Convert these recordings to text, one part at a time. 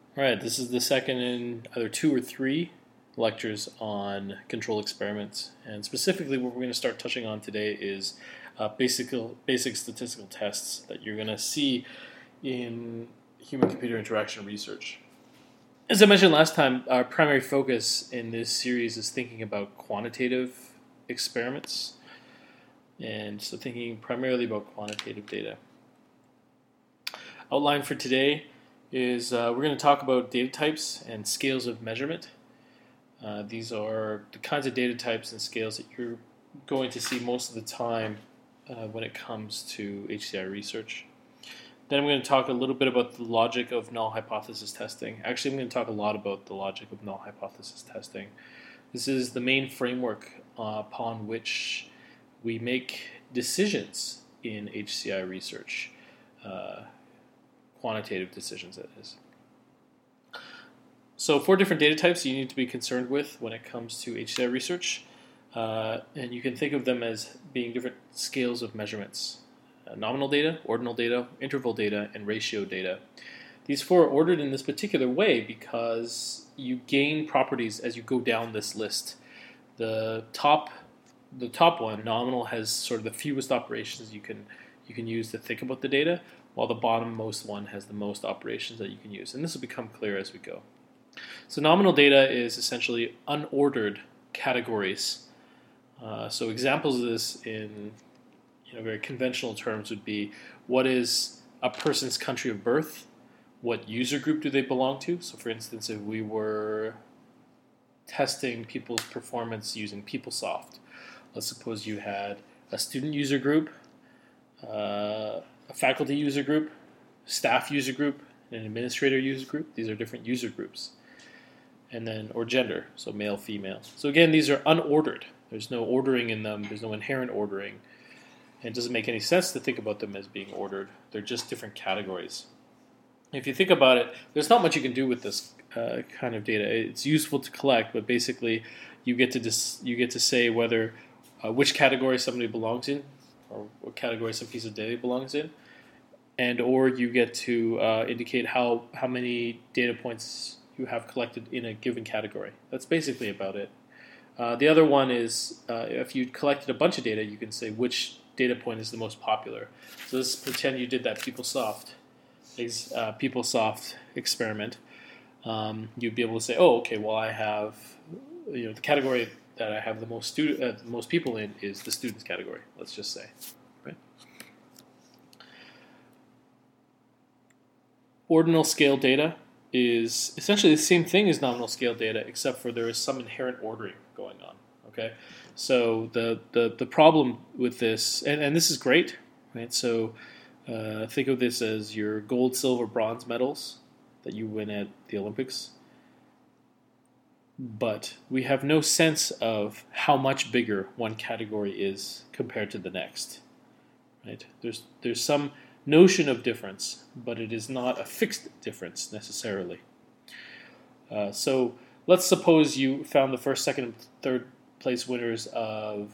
All right, this is the second in either two or three lectures on control experiments. And specifically, what we're going to start touching on today is basic statistical tests that you're going to see in human-computer interaction research. As I mentioned last time, our primary focus in this series is thinking about quantitative experiments. And so thinking primarily about quantitative data. Outline for today is we're going to talk about data types and scales of measurement. These are the kinds of data types and scales that you're going to see most of the time when it comes to HCI research. Then I'm going to talk a little bit about the logic of null hypothesis testing. Actually, I'm going to talk a lot about the logic of null hypothesis testing. This is the main framework upon which we make decisions in HCI research, quantitative decisions, that is. So 4 different data types you need to be concerned with when it comes to HCI research, and you can think of them as being different scales of measurements. Nominal data, ordinal data, interval data, and ratio data. These 4 are ordered in this particular way because you gain properties as you go down this list. The top one, nominal, has sort of the fewest operations you can use to think about the data, while the bottommost one has the most operations that you can use. And this will become clear as we go. So nominal data is essentially unordered categories. So examples of this in very conventional terms would be, what is a person's country of birth? What user group do they belong to? So for instance, if we were testing people's performance using PeopleSoft, let's suppose you had a student user group, a faculty user group, staff user group, and an administrator user group. These are different user groups. And then, or gender, so male, female. So again, these are unordered. There's no ordering in them. There's no inherent ordering. And it doesn't make any sense to think about them as being ordered. They're just different categories. If you think about it, there's not much you can do with this kind of data. It's useful to collect, but basically, you get to say whether which category somebody belongs in, or what category some piece of data belongs in, and or you get to indicate how many data points you have collected in a given category. That's basically about it. The other one is if you collected a bunch of data, you can say which data point is the most popular. So let's pretend you did that PeopleSoft experiment. You'd be able to say, oh, okay, well, I have the category that I have the most people in is the students category. Let's just say, right? Ordinal scale data is essentially the same thing as nominal scale data, except for there is some inherent ordering going on. Okay, so the problem with this, and this is great, right? So think of this as your gold, silver, bronze medals that you win at the Olympics. But we have no sense of how much bigger one category is compared to the next. Right? There's some notion of difference, but it is not a fixed difference necessarily. So let's suppose you found the first, second, and third place winners of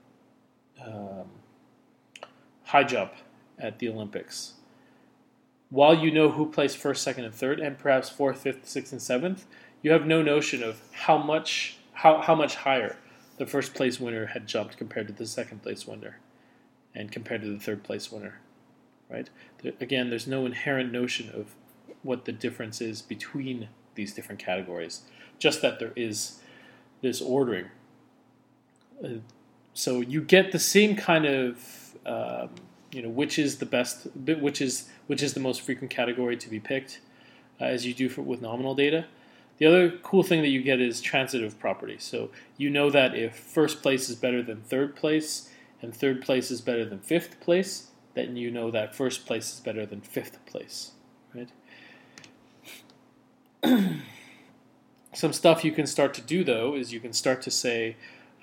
high jump at the Olympics. While you know who placed first, second, and third, and perhaps fourth, fifth, sixth, and seventh, you have no notion of how much higher the first place winner had jumped compared to the second place winner, and compared to the third place winner. Right? Again, there's no inherent notion of what the difference is between these different categories, just that there is this ordering. So you get the same kind of which is the best, which is the most frequent category to be picked, as you do with nominal data. The other cool thing that you get is transitive property. So you know that if first place is better than third place, and third place is better than fifth place, then you know that first place is better than fifth place, right? Some stuff you can start to do, though, is you can start to say,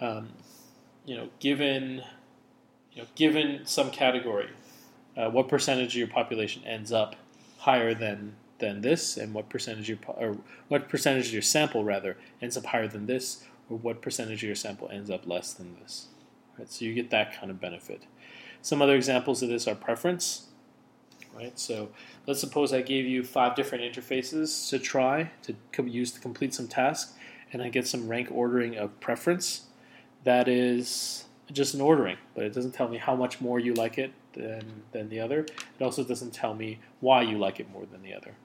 given some category, what percentage of your population ends up higher than this, and what percentage of your sample rather ends up higher than this, or what percentage of your sample ends up less than this. Right? So you get that kind of benefit. Some other examples of this are preference. right? So let's suppose I gave you 5 different interfaces to try to use to complete some tasks, and I get some rank ordering of preference. That is just an ordering, but it doesn't tell me how much more you like it than the other. It also doesn't tell me why you like it more than the other.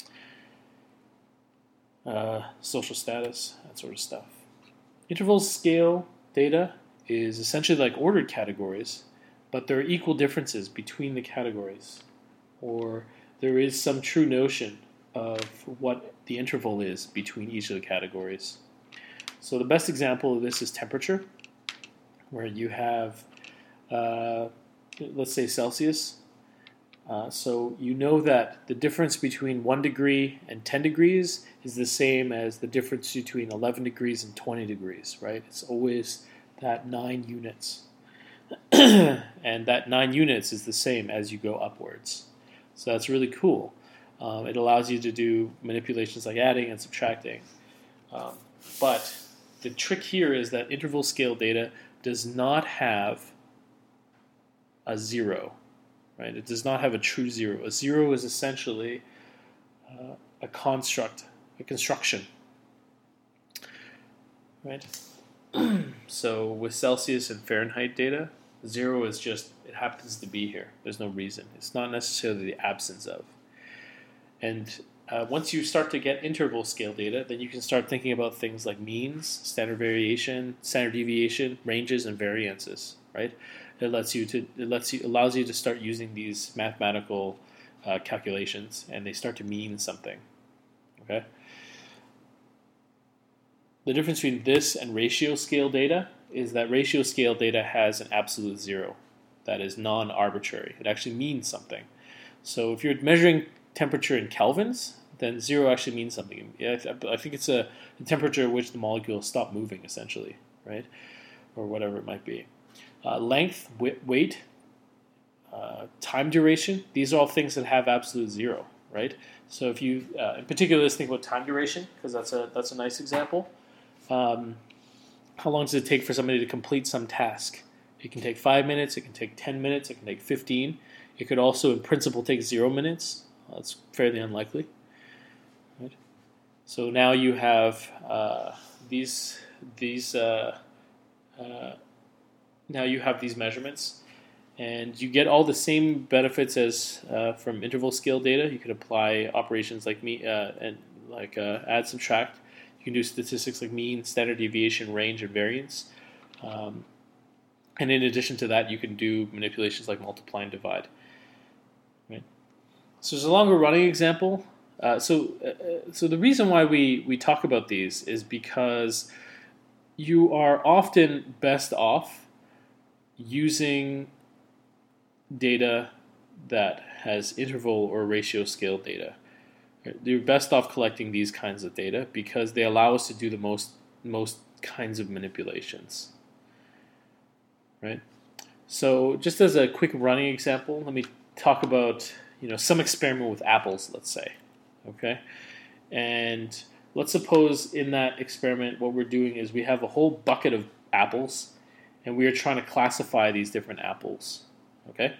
Social status, that sort of stuff. Interval scale data is essentially like ordered categories, but there are equal differences between the categories, or there is some true notion of what the interval is between each of the categories. So the best example of this is temperature, where you have, let's say, Celsius. So you know that the difference between 1 degree and 10 degrees is the same as the difference between 11 degrees and 20 degrees, right? It's always that 9 units. And that 9 units is the same as you go upwards. So that's really cool. It allows you to do manipulations like adding and subtracting. But the trick here is that interval scale data does not have a 0, right? It does not have a true 0. A 0 is essentially a construction, right? So with Celsius and Fahrenheit data, 0 is just, it happens to be here. There's no reason. It's not necessarily the absence of. And once you start to get interval scale data, then you can start thinking about things like means, standard variation, standard deviation, ranges, and variances, right? Allows you to start using these mathematical calculations, and they start to mean something, okay? The difference between this and ratio scale data is that ratio scale data has an absolute 0 that is non-arbitrary. It actually means something. So if you're measuring temperature in kelvins, then 0 actually means something. I think it's the temperature at which the molecules stop moving, essentially, right? Or whatever it might be. Length, weight, time duration, these are all things that have absolute 0, right? So if you, in particular, let's think about time duration, because that's a nice example. How long does it take for somebody to complete some task? It can take 5 minutes, it can take 10 minutes, it can take 15. It could also, in principle, take 0 minutes. That's fairly unlikely. Right? So now you have now you have these measurements, and you get all the same benefits as from interval scale data. You could apply operations like add, subtract. You can do statistics like mean, standard deviation, range, and variance. And in addition to that, you can do manipulations like multiply and divide. Right? So there's a longer running example. So the reason why we talk about these is because you are often best off using data that has interval or ratio scale data. You're best off collecting these kinds of data because they allow us to do the most kinds of manipulations. Right? So just as a quick running example, let me talk about some experiment with apples, let's say. Okay? And let's suppose in that experiment what we're doing is we have a whole bucket of apples and we are trying to classify these different apples. Okay?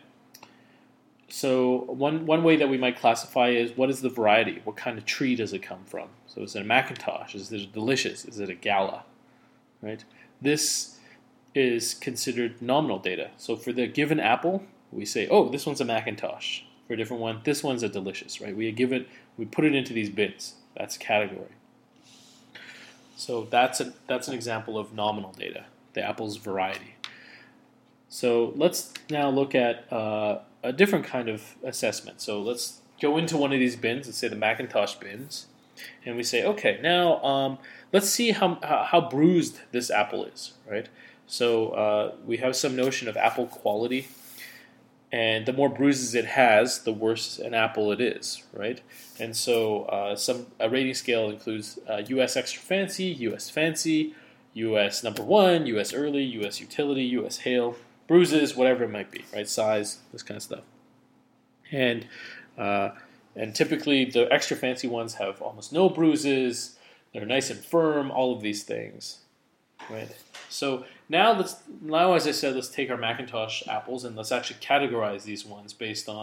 So one way that we might classify is what is the variety? What kind of tree does it come from? So is it a McIntosh? Is it a Delicious? Is it a Gala? Right? This is considered nominal data. So for the given apple, we say, oh, this one's a McIntosh. For a different one, this one's a Delicious. Right? We put it into these bins. That's a category. So that's an example of nominal data, the apple's variety. So let's now look at a different kind of assessment. So let's go into one of these bins, let's say the McIntosh bins, and we say, okay, now let's see how bruised this apple is, right? So we have some notion of apple quality, and the more bruises it has, the worse an apple it is, right? And so a rating scale includes U.S. extra fancy, U.S. fancy, U.S. number one, U.S. early, U.S. utility, U.S. hail, bruises, whatever it might be, right? Size, this kind of stuff. And typically the extra fancy ones have almost no bruises. They're nice and firm. All of these things, right? So now as I said, let's take our McIntosh apples and let's actually categorize these ones based on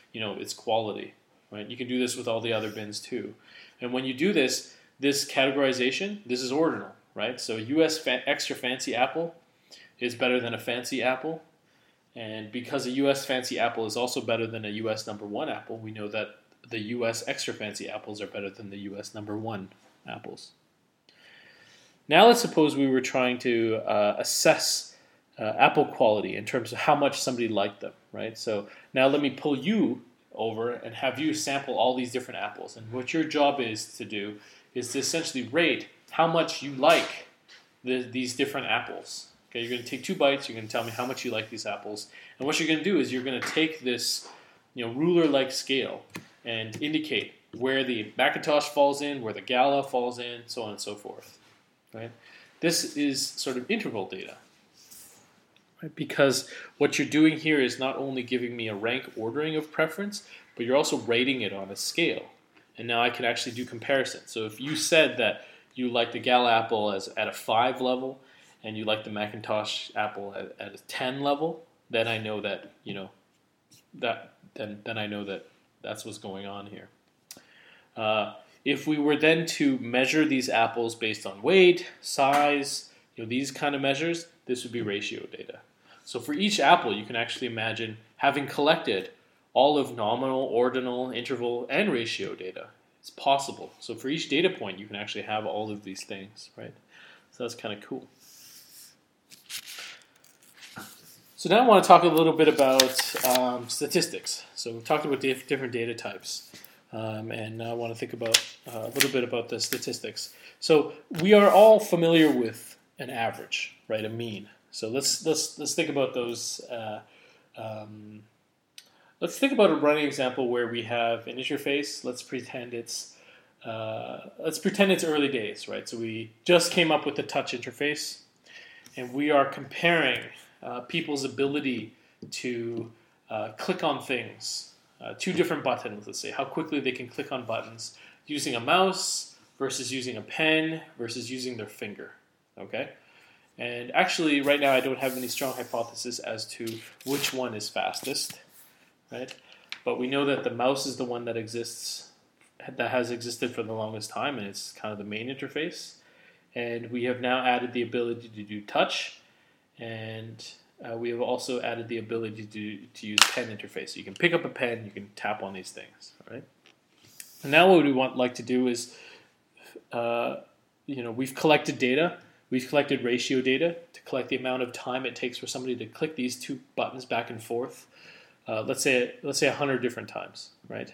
its quality, right? You can do this with all the other bins too. And when you do this categorization, this is ordinal, right? So US extra fancy apple is better than a fancy apple. And because a US fancy apple is also better than a US number one apple, we know that the US extra fancy apples are better than the US number one apples. Now let's suppose we were trying to assess apple quality in terms of how much somebody liked them, right? So now let me pull you over and have you sample all these different apples. And what your job is to do is to essentially rate how much you like these different apples. Okay, you're going to take 2 bites. You're going to tell me how much you like these apples. And what you're going to do is you're going to take this ruler-like scale and indicate where the McIntosh falls in, where the Gala falls in, so on and so forth. Right? This is sort of interval data. Right? Because what you're doing here is not only giving me a rank ordering of preference, but you're also rating it on a scale. And now I can actually do comparison. So if you said that you like the Gala apple at a 5 level, and you like the McIntosh apple at a 10 level, then I know that then I know that that's what's going on here. If we were then to measure these apples based on weight, size, these kind of measures, this would be ratio data. So for each apple, you can actually imagine having collected all of nominal, ordinal, interval, and ratio data. It's possible. So for each data point, you can actually have all of these things, right? So that's kind of cool. So now I want to talk a little bit about statistics. So we've talked about different data types, and now I want to think about a little bit about the statistics. So we are all familiar with an average, right? A mean. So let's think about those. Let's think about a running example where we have an interface. Let's pretend it's early days, right? So we just came up with the touch interface, and we are comparing people's ability to click on things, 2 different buttons, let's say, how quickly they can click on buttons using a mouse versus using a pen versus using their finger, okay? And actually, right now, I don't have any strong hypothesis as to which one is fastest, right? But we know that the mouse is the one that has existed for the longest time, and it's kind of the main interface. And we have now added the ability to do touch, and we have also added the ability to use pen interface. So you can pick up a pen, you can tap on these things, all right? And now what we like to do is, we've collected data, we've collected ratio data to collect the amount of time it takes for somebody to click these 2 buttons back and forth. Let's say 100 different times, right?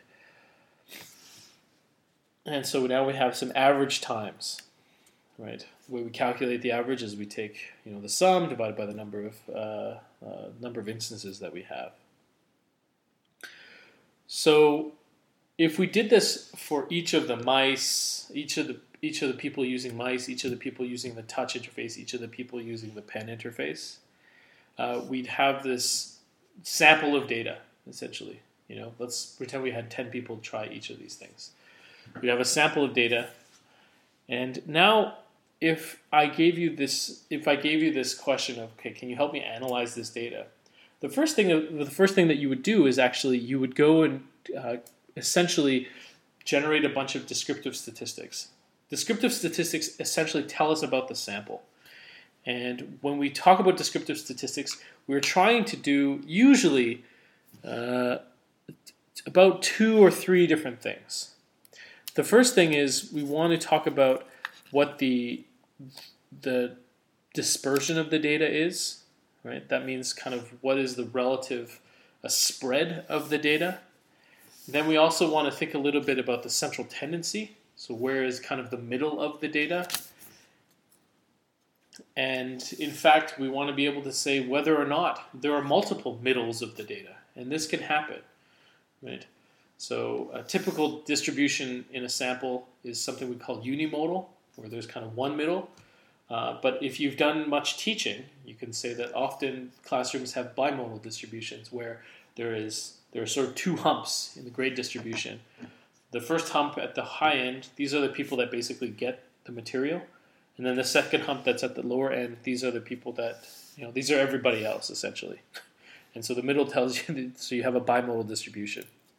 And so now we have some average times, right? The way we calculate the average is we take the sum divided by the number of instances that we have. So if we did this for each of the mice, each of the people using mice, each of the people using the touch interface, each of the people using the pen interface, we'd have this sample of data essentially. Let's pretend we had 10 people try each of these things. We have a sample of data, and now if I gave you this question of, okay, can you help me analyze this data? The first thing that you would do is actually you would go and essentially generate a bunch of descriptive statistics. Descriptive statistics essentially tell us about the sample. And when we talk about descriptive statistics, we're trying to do usually about 2 or 3 different things. The first thing is we want to talk about what the dispersion of the data is, right? That means kind of what is the relative spread of the data. Then we also want to think a little bit about the central tendency. So where is kind of the middle of the data? And in fact, we want to be able to say whether or not there are multiple middles of the data. And this can happen, right? So a typical distribution in a sample is something we call unimodal, where there's kind of one middle. But if you've done much teaching, you can say that often classrooms have bimodal distributions where there are sort of 2 humps in the grade distribution. The first hump at the high end, these are the people that basically get the material. And then the second hump that's at the lower end, these are the people that, these are everybody else essentially. And so the middle tells you, so you have a bimodal distribution.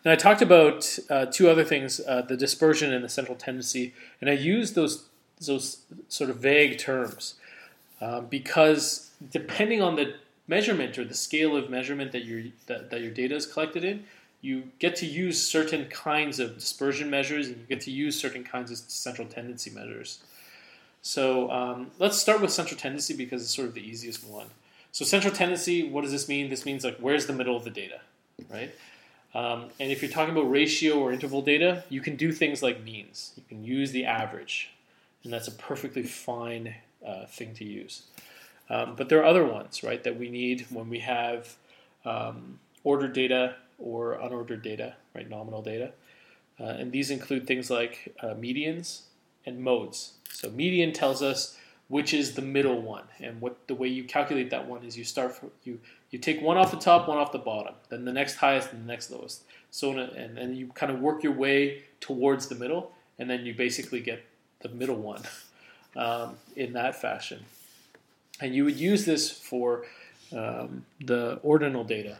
Now I talked about two other things, the dispersion and the central tendency, and I used those sort of vague terms because depending on the measurement or the scale of measurement that your data is collected in, you get to use certain kinds of dispersion measures and you get to use certain kinds of central tendency measures. So let's start with central tendency because it's sort of the easiest one. So central tendency, what does this mean? This means like where's the middle of the data, right? And if you're talking about ratio or interval data, you can do things like means. You can use the average, and that's a perfectly fine thing to use. But there are other ones, right, that we need when we have ordered data or unordered data, right, nominal data. And these include things like medians and modes. So median tells us which is the middle one, and the way you calculate that one is you take one off the top, one off the bottom, then the next highest and the next lowest. So and then you kind of work your way towards the middle, and then you basically get the middle one in that fashion. And you would use this for the ordinal data,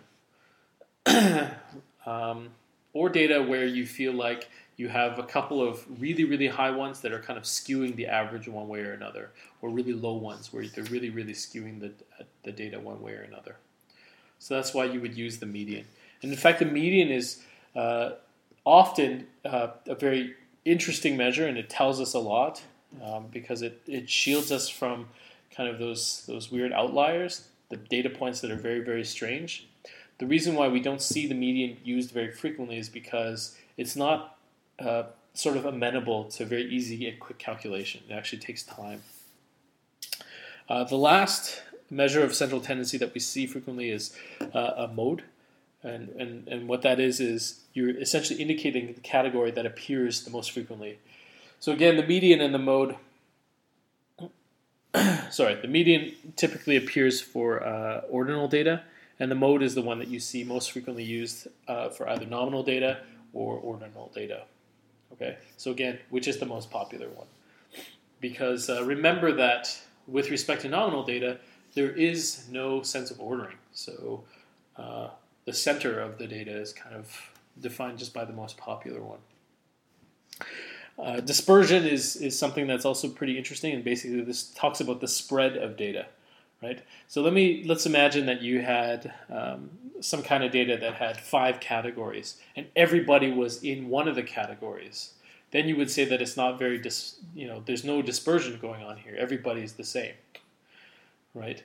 or data where you feel like you have a couple of really, really high ones that are kind of skewing the average one way or another, or really low ones where they're really, really skewing the data one way or another. So that's why you would use the median. And in fact, the median is often a very interesting measure, and it tells us a lot because it shields us from kind of those weird outliers, the data points that are very, very strange. The reason why we don't see the median used very frequently is because it's not sort of amenable to very easy and quick calculation. It actually takes time. The last measure of central tendency that we see frequently is a mode. And what that is you're essentially indicating the category that appears the most frequently. So again, the median and the mode, the median typically appears for ordinal data, and the mode is the one that you see most frequently used for either nominal data or ordinal data. Okay, so again, which is the most popular one? Because remember that with respect to nominal data, there is no sense of ordering. So the center of the data is kind of defined just by the most popular one. Dispersion is something that's also pretty interesting, and basically this talks about the spread of data, right? So let's imagine that you had some kind of data that had 5 categories, and everybody was in one of the categories. Then you would say that it's not very, there's no dispersion going on here. Everybody's the same, right?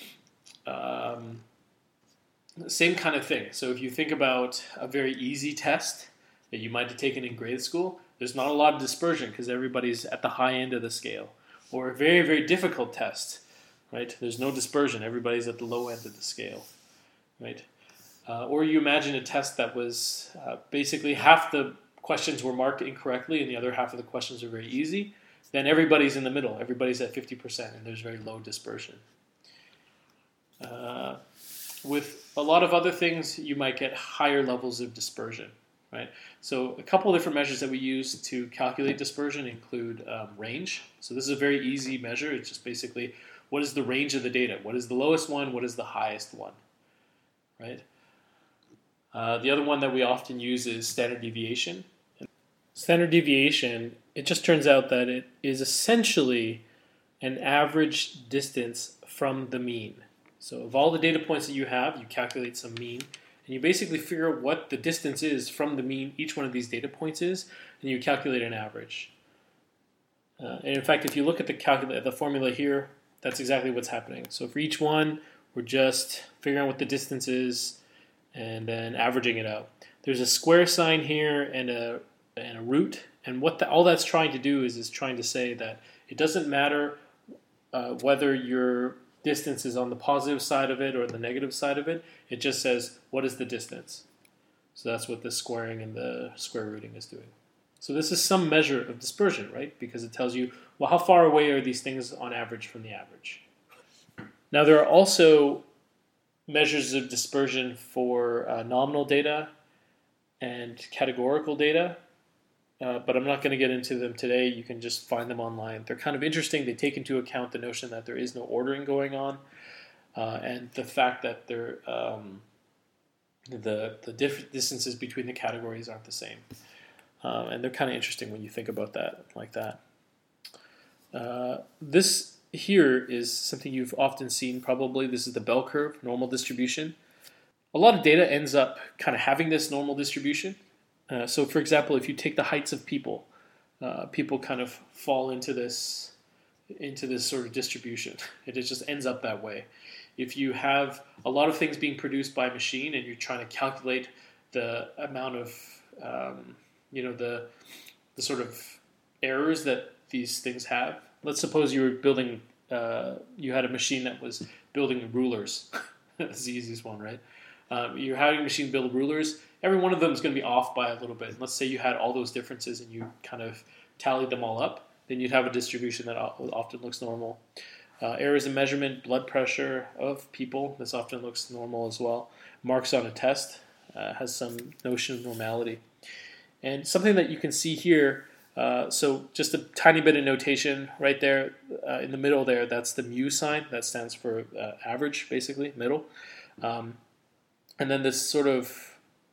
Same kind of thing. So if you think about a very easy test that you might have taken in grade school, there's not a lot of dispersion because everybody's at the high end of the scale. Or a very, very difficult test, right? There's no dispersion. Everybody's at the low end of the scale, right? Or you imagine a test that was basically half the questions were marked incorrectly and the other half of the questions are very easy. Then everybody's in the middle. Everybody's at 50% and there's very low dispersion. With a lot of other things, you might get higher levels of dispersion, right? So a couple of different measures that we use to calculate dispersion include range. So this is a very easy measure. It's just basically what is the range of the data? What is the lowest one? What is the highest one, right? The other one that we often use is standard deviation. Standard deviation, it just turns out that it is essentially an average distance from the mean. So of all the data points that you have, you calculate some mean, and you basically figure out what the distance is from the mean each one of these data points is, and you calculate an average. And in fact, if you look at the formula here, that's exactly what's happening. So for each one, we're just figuring out what the distance is and then averaging it out. There's a square sign here and a root, and what all that's trying to do is trying to say that it doesn't matter whether your distance is on the positive side of it or the negative side of it. It just says, what is the distance? So that's what the squaring and the square rooting is doing. So this is some measure of dispersion, right? Because it tells you, well, how far away are these things on average from the average? Now, there are also measures of dispersion for nominal data and categorical data, but I'm not going to get into them today. You can just find them online. They're kind of interesting. They take into account the notion that there is no ordering going on, and the fact that they're the different distances between the categories aren't the same. And they're kind of interesting when you think about that like that. This here is something you've often seen probably. This is the bell curve, normal distribution. A lot of data ends up kind of having this normal distribution. So for example, if you take the heights of people, people kind of fall into this sort of distribution. It just ends up that way. If you have a lot of things being produced by a machine and you're trying to calculate the amount of, the sort of errors that these things have. Let's suppose you were building, you had a machine that was building rulers. That's the easiest one, right? You're having a machine build rulers. Every one of them is going to be off by a little bit. Let's say you had all those differences and you kind of tallied them all up. Then you'd have a distribution that often looks normal. Errors in measurement, blood pressure of people, this often looks normal as well. Marks on a test has some notion of normality. And something that you can see here, so just a tiny bit of notation right there in the middle there, that's the mu sign. That stands for average, basically, middle. And then this sort of,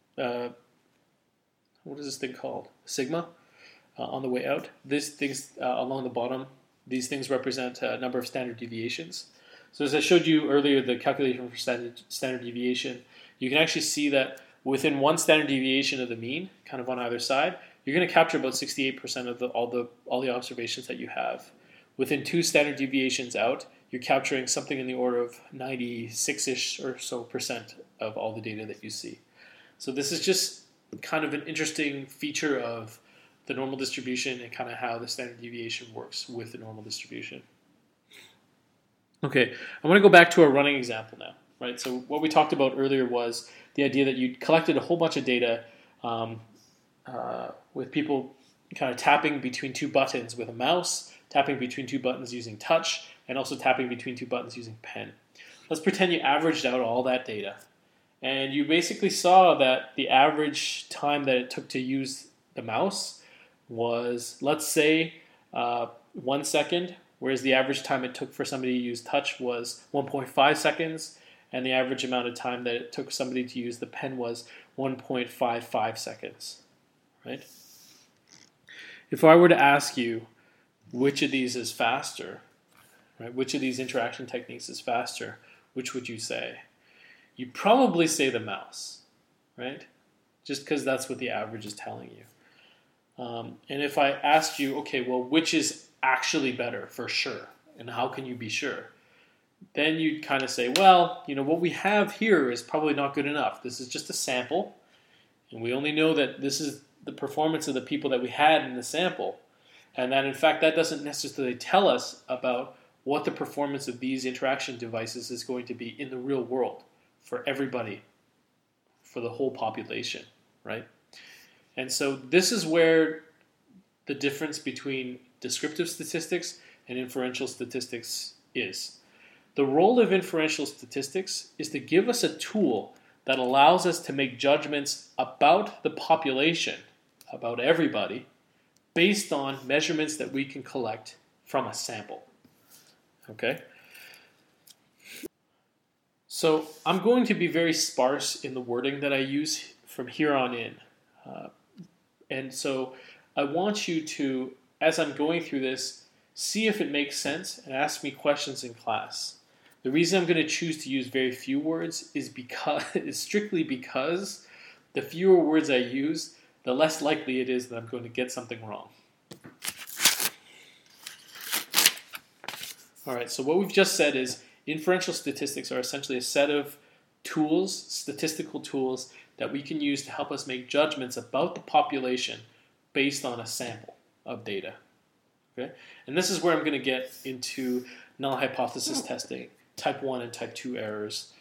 what is this thing called? Sigma on the way out. These things along the bottom, these things represent a number of standard deviations. So as I showed you earlier, the calculation for standard deviation, you can actually see that within one standard deviation of the mean, kind of on either side, you're going to capture about 68% of all the observations that you have. Within two standard deviations out, you're capturing something in the order of 96-ish or so percent of all the data that you see. So this is just kind of an interesting feature of the normal distribution and kind of how the standard deviation works with the normal distribution. Okay, I want to go back to our running example now, right? So what we talked about earlier was the idea that you collected a whole bunch of data with people kind of tapping between two buttons with a mouse, tapping between two buttons using touch, and also tapping between two buttons using pen. Let's pretend you averaged out all that data. And you basically saw that the average time that it took to use the mouse was, let's say, 1 second, whereas the average time it took for somebody to use touch was 1.5 seconds, and the average amount of time that it took somebody to use the pen was 1.55 seconds, right? If I were to ask you which of these is faster, right? Which of these interaction techniques is faster, which would you say? You'd probably say the mouse, right? Just because that's what the average is telling you. And if I asked you, okay, well, which is actually better for sure, and how can you be sure? Then you'd kind of say, well, what we have here is probably not good enough. This is just a sample, and we only know that this is the performance of the people that we had in the sample, and that in fact that doesn't necessarily tell us about what the performance of these interaction devices is going to be in the real world for everybody, for the whole population, right? And so this is where the difference between descriptive statistics and inferential statistics is. The role of inferential statistics is to give us a tool that allows us to make judgments about the population, about everybody, based on measurements that we can collect from a sample. Okay? So I'm going to be very sparse in the wording that I use from here on in. And so I want you to, as I'm going through this, see if it makes sense and ask me questions in class. The reason I'm going to choose to use very few words is strictly because the fewer words I use, the less likely it is that I'm going to get something wrong. All right, so what we've just said is inferential statistics are essentially a set of tools, statistical tools, that we can use to help us make judgments about the population based on a sample of data. Okay? And this is where I'm going to get into null hypothesis testing, type 1 and type 2 errors.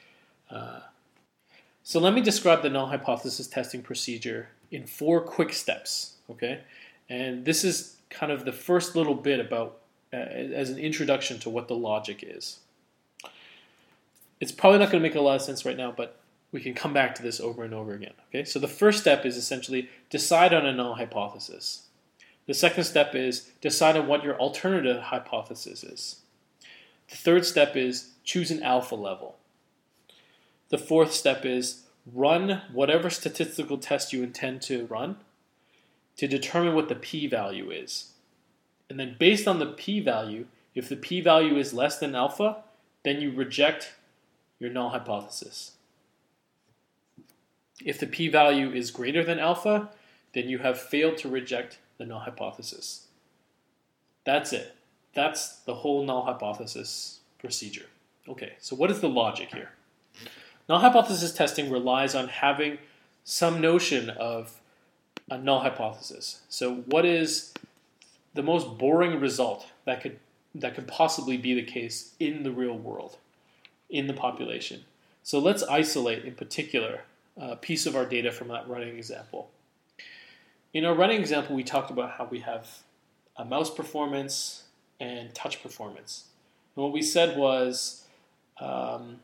So let me describe the null hypothesis testing procedure in 4 quick steps. Okay? And this is kind of the first little bit about as an introduction to what the logic is. It's probably not going to make a lot of sense right now, but we can come back to this over and over again. Okay, so the first step is essentially decide on a null hypothesis. The second step is decide on what your alternative hypothesis is. The third step is choose an alpha level. The fourth step is run whatever statistical test you intend to run to determine what the p-value is. And then based on the p-value, if the p-value is less than alpha, then you reject your null hypothesis. If the p-value is greater than alpha, then you have failed to reject the null hypothesis. That's it. That's the whole null hypothesis procedure. Okay, so what is the logic here? Null hypothesis testing relies on having some notion of a null hypothesis. So what is the most boring result that could possibly be the case in the real world, in the population? So let's isolate in particular a piece of our data from that running example. In our running example, we talked about how we have a mouse performance and touch performance. And what we said was, and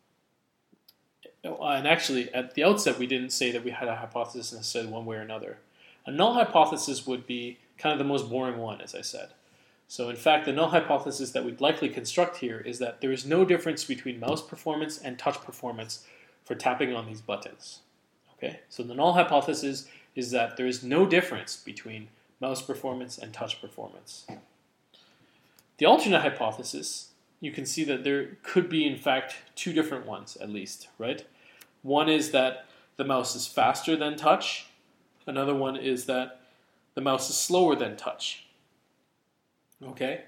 actually at the outset we didn't say that we had a hypothesis necessarily one way or another. A null hypothesis would be kind of the most boring one, as I said. So in fact, the null hypothesis that we'd likely construct here is that there is no difference between mouse performance and touch performance for tapping on these buttons. Okay, so the null hypothesis is that there is no difference between mouse performance and touch performance. The alternate hypothesis, you can see that there could be, in fact, two different ones at least, right? One is that the mouse is faster than touch. Another one is that the mouse is slower than touch. Okay?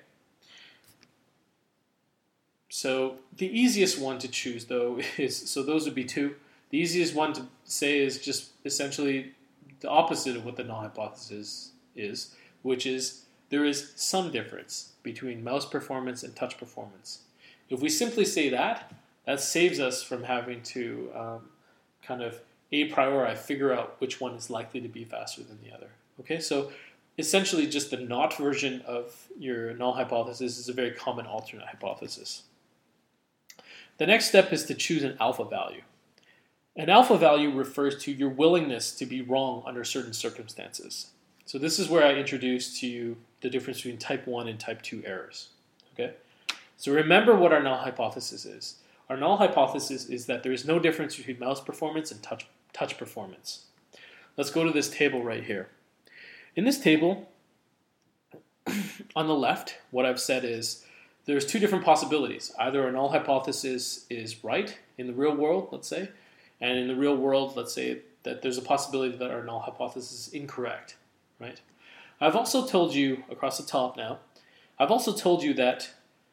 So the easiest one to choose, though, is, so those would be two. The easiest one to say is just essentially the opposite of what the null hypothesis is, which is there is some difference between mouse performance and touch performance. If we simply say that, that saves us from having to kind of a priori figure out which one is likely to be faster than the other. Okay, so essentially just the not version of your null hypothesis is a very common alternate hypothesis. The next step is to choose an alpha value. An alpha value refers to your willingness to be wrong under certain circumstances. So this is where I introduced to you the difference between type 1 and type 2 errors. Okay? So remember what our null hypothesis is. Our null hypothesis is that there is no difference between mouse performance and touch performance. Let's go to this table right here. In this table, on the left, what I've said is there's two different possibilities. Either a null hypothesis is right in the real world, let's say, and in the real world, let's say that there's a possibility that our null hypothesis is incorrect, right? I've also told you, across the top now, I've also told you that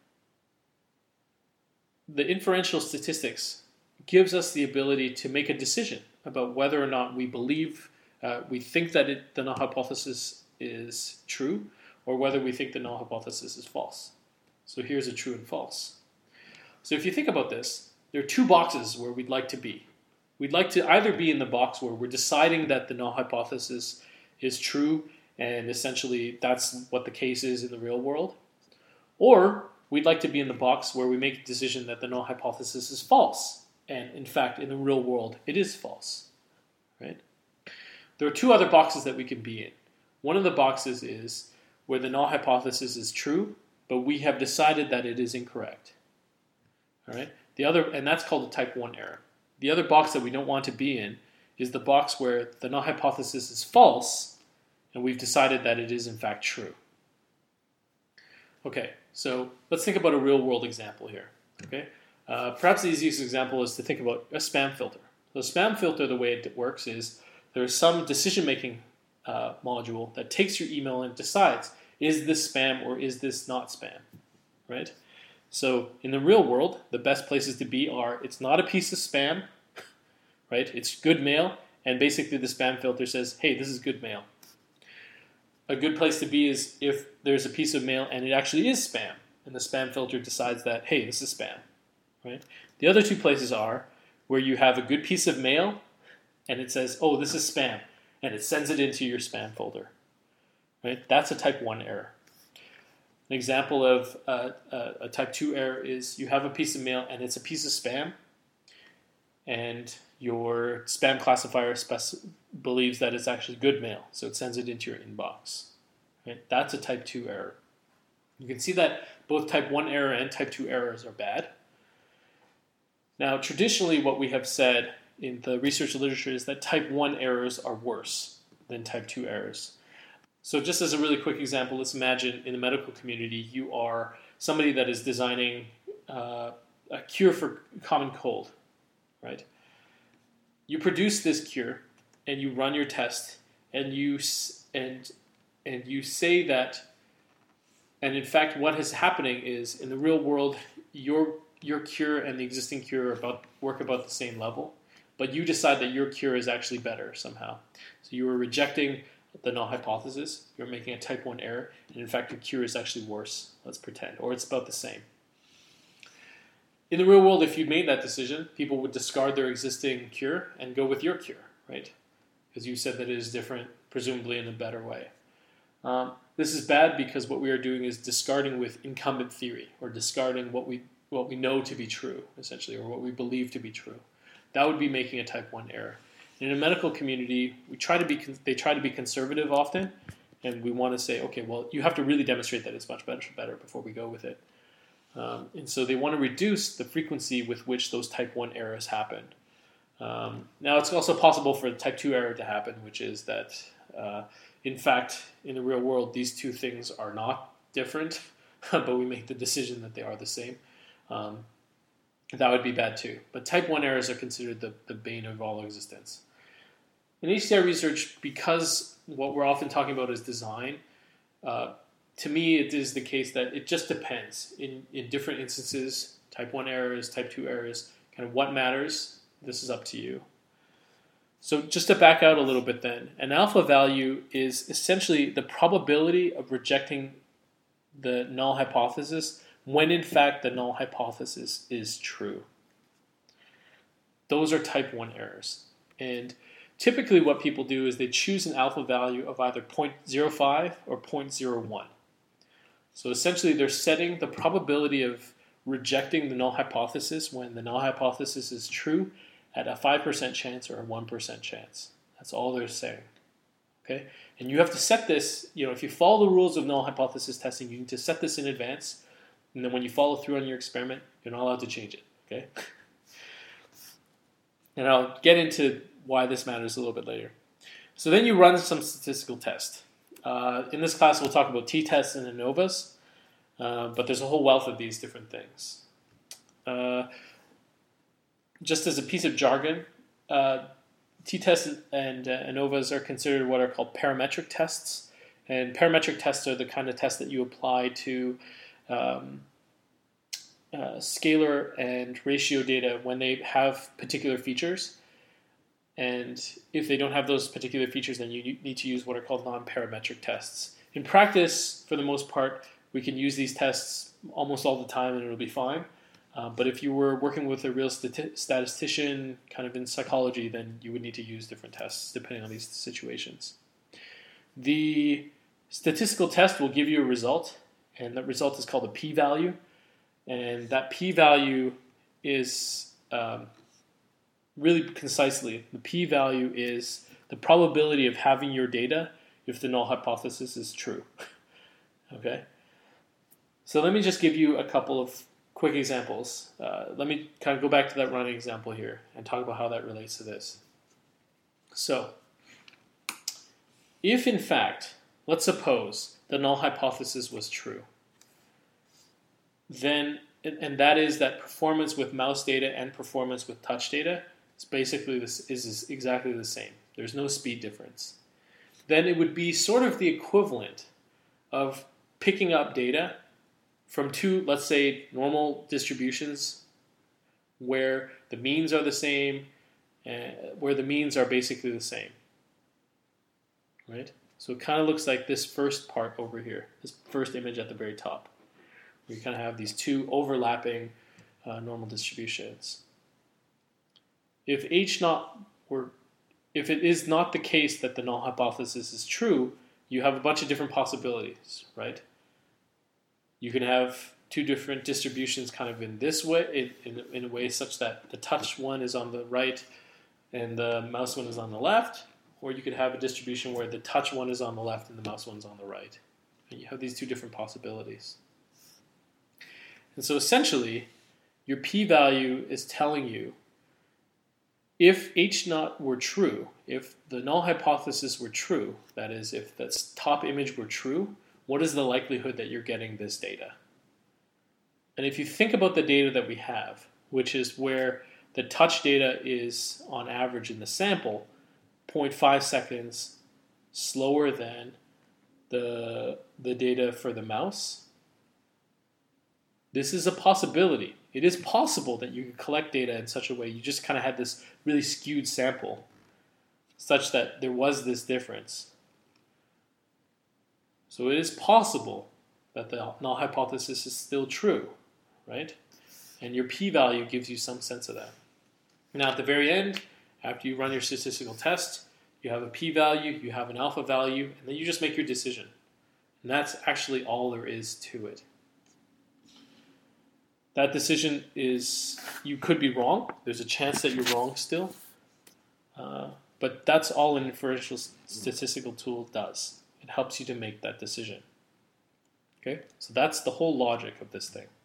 the inferential statistics gives us the ability to make a decision about whether or not we believe, we think that the null hypothesis is true, or whether we think the null hypothesis is false. So here's a true and false. So if you think about this, there are two boxes where we'd like to be. We'd like to either be in the box where we're deciding that the null hypothesis is true, and essentially that's what the case is in the real world, or we'd like to be in the box where we make a decision that the null hypothesis is false, and in fact, in the real world, it is false, right? There are two other boxes that we can be in. One of the boxes is where the null hypothesis is true, but we have decided that it is incorrect, all right? The other, and that's called a type 1 error. The other box that we don't want to be in is the box where the null hypothesis is false, and we've decided that it is in fact true. Okay, so let's think about a real-world example here. Okay, perhaps the easiest example is to think about a spam filter. So a spam filter, the way it works is there's some decision-making module that takes your email and decides, is this spam or is this not spam, right? So in the real world, the best places to be are, it's not a piece of spam, right? It's good mail, and basically the spam filter says, hey, this is good mail. A good place to be is if there's a piece of mail and it actually is spam, and the spam filter decides that, hey, this is spam, right? The other two places are where you have a good piece of mail and it says, oh, this is spam, and it sends it into your spam folder, right? That's a type 1 error. An example of a type 2 error is you have a piece of mail and it's a piece of spam, and your spam classifier believes that it's actually good mail, so it sends it into your inbox. Right? That's a type 2 error. You can see that both type 1 error and type 2 errors are bad. Now, traditionally what we have said in the research literature is that type 1 errors are worse than type 2 errors. So just as a really quick example, let's imagine in the medical community you are somebody that is designing a cure for common cold, right? You produce this cure and you run your test and you say that, and in fact what is happening is in the real world your cure and the existing cure work about the same level, but you decide that your cure is actually better somehow. So you are rejecting the null hypothesis, you're making a type 1 error, and in fact your cure is actually worse, let's pretend, or it's about the same. In the real world, if you made that decision, people would discard their existing cure and go with your cure, right? Because you said that it is different, presumably in a better way. This is bad because what we are doing is discarding with incumbent theory, or discarding what we know to be true, essentially, or what we believe to be true. That would be making a type 1 error. In a medical community, they try to be conservative often, and we want to say, okay, well, you have to really demonstrate that it's much better before we go with it. And so they want to reduce the frequency with which those type 1 errors happen. Now, it's also possible for the type 2 error to happen, which is that, in fact, in the real world, these two things are not different, but we make the decision that they are the same. That would be bad too. But type 1 errors are considered the bane of all existence. In HCI research, because what we're often talking about is design, to me it is the case that it just depends. In different instances, type 1 errors, type 2 errors, kind of what matters, this is up to you. So just to back out a little bit then, an alpha value is essentially the probability of rejecting the null hypothesis when in fact the null hypothesis is true. Those are type 1 errors. And typically what people do is they choose an alpha value of either 0.05 or 0.01. So essentially they're setting the probability of rejecting the null hypothesis when the null hypothesis is true at a 5% chance or a 1% chance. That's all they're saying. Okay? And you have to set this, if you follow the rules of null hypothesis testing, you need to set this in advance. And then when you follow through on your experiment, you're not allowed to change it. Okay? And I'll get into why this matters a little bit later. So then you run some statistical test. In this class, we'll talk about t-tests and ANOVAs, but there's a whole wealth of these different things. Just as a piece of jargon, t-tests and ANOVAs are considered what are called parametric tests. And parametric tests are the kind of tests that you apply to scalar and ratio data when they have particular features. And if they don't have those particular features, then you need to use what are called non-parametric tests. In practice, for the most part, we can use these tests almost all the time and it'll be fine. But if you were working with a real statistician, kind of in psychology, then you would need to use different tests depending on these situations. The statistical test will give you a result, and that result is called a p-value. And that p-value is, really concisely, the p-value is the probability of having your data if the null hypothesis is true. Okay? So let me just give you a couple of quick examples. Let me kind of go back to that running example here and talk about how that relates to this. So, if in fact, let's suppose the null hypothesis was true, then, and that is that performance with mouse data and performance with touch data is exactly the same. There's no speed difference. Then it would be sort of the equivalent of picking up data from two, let's say, normal distributions where the means are the same, where the means are basically the same. Right? So it kind of looks like this first part over here, this first image at the very top, where you kind of have these two overlapping normal distributions. If it is not the case that the null hypothesis is true, you have a bunch of different possibilities, right? You can have two different distributions kind of in this way, in a way such that the touch one is on the right and the mouse one is on the left, or you could have a distribution where the touch one is on the left and the mouse one's on the right. And you have these two different possibilities. And so essentially, your p-value is telling you If H naught were true, if the null hypothesis were true, that is, if the top image were true, what is the likelihood that you're getting this data? And if you think about the data that we have, which is where the touch data is on average in the sample 0.5 seconds slower than the data for the mouse, this is a possibility. It is possible that you could collect data in such a way you just kind of had this really skewed sample such that there was this difference. So it is possible that the null hypothesis is still true, right? And your p-value gives you some sense of that. Now at the very end, after you run your statistical test, you have a p-value, you have an alpha value, and then you just make your decision. And that's actually all there is to it. That decision is, you could be wrong. There's a chance that you're wrong still. But that's all an inferential statistical tool does. It helps you to make that decision. Okay? So that's the whole logic of this thing.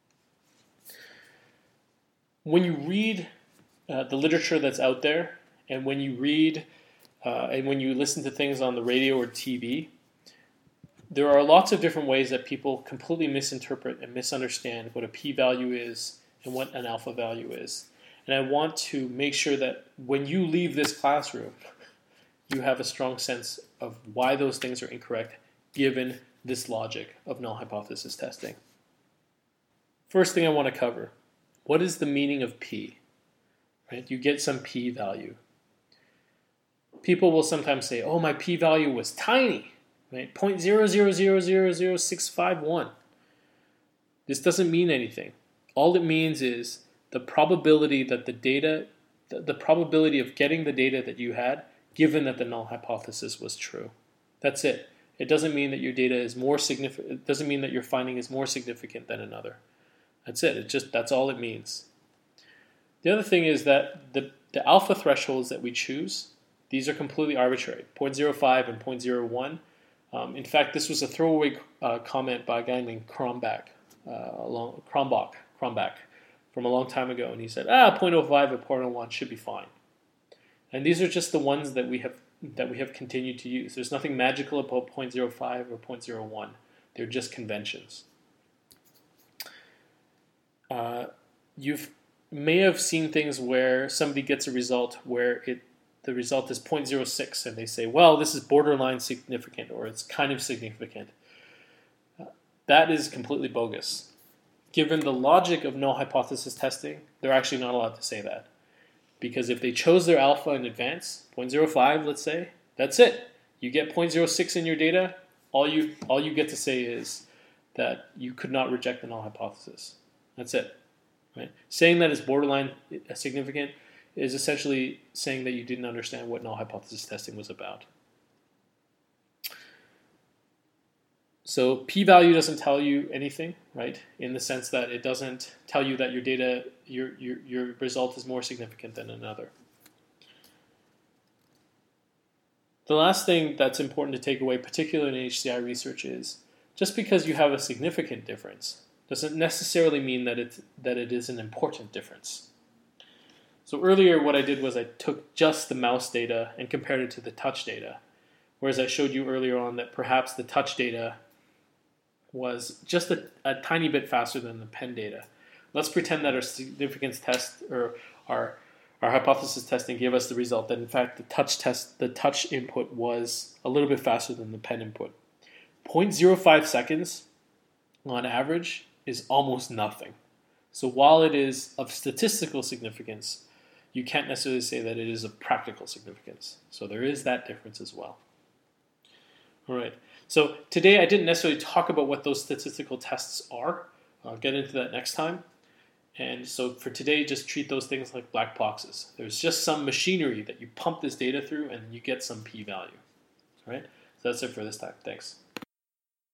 When you read the literature that's out there, and when you read and when you listen to things on the radio or TV, there are lots of different ways that people completely misinterpret and misunderstand what a p-value is and what an alpha value is. And I want to make sure that when you leave this classroom, you have a strong sense of why those things are incorrect given this logic of null hypothesis testing. First thing I want to cover, what is the meaning of p? Right? You get some p-value. People will sometimes say, oh, my p-value was tiny. Right? 0.0000651. This doesn't mean anything. All it means is the probability that the data, the probability of getting the data that you had, given that the null hypothesis was true. That's it. It doesn't mean that your data is more significant. It doesn't mean that your finding is more significant than another. That's it. That's all it means. The other thing is that the alpha thresholds that we choose, these are completely arbitrary. 0.05 and 0.01. In fact, this was a throwaway comment by a guy named Krombach from a long time ago, and he said, 0.05 and 0.01 should be fine. And these are just the ones that we have continued to use. There's nothing magical about 0.05 or 0.01. They're just conventions. You may have seen things where somebody gets a result where the result is 0.06, and they say, well, this is borderline significant, or it's kind of significant. That is completely bogus. Given the logic of null hypothesis testing, they're actually not allowed to say that. Because if they chose their alpha in advance, 0.05, let's say, that's it. You get 0.06 in your data, all you get to say is that you could not reject the null hypothesis. That's it. Right? Saying that it's borderline significant is essentially saying that you didn't understand what null hypothesis testing was about. So p-value doesn't tell you anything, right? In the sense that it doesn't tell you that your data, your result is more significant than another. The last thing that's important to take away, particularly in HCI research, is just because you have a significant difference doesn't necessarily mean that it is an important difference. So earlier what I did was I took just the mouse data and compared it to the touch data, whereas I showed you earlier on that perhaps the touch data was just a tiny bit faster than the pen data. Let's pretend that our significance test or our hypothesis testing gave us the result that in fact the touch input was a little bit faster than the pen input. 0.05 seconds on average is almost nothing. So while it is of statistical significance, you can't necessarily say that it is of practical significance. So there is that difference as well. All right. So today I didn't necessarily talk about what those statistical tests are. I'll get into that next time. And so for today, just treat those things like black boxes. There's just some machinery that you pump this data through and you get some p-value. All right. So that's it for this time. Thanks.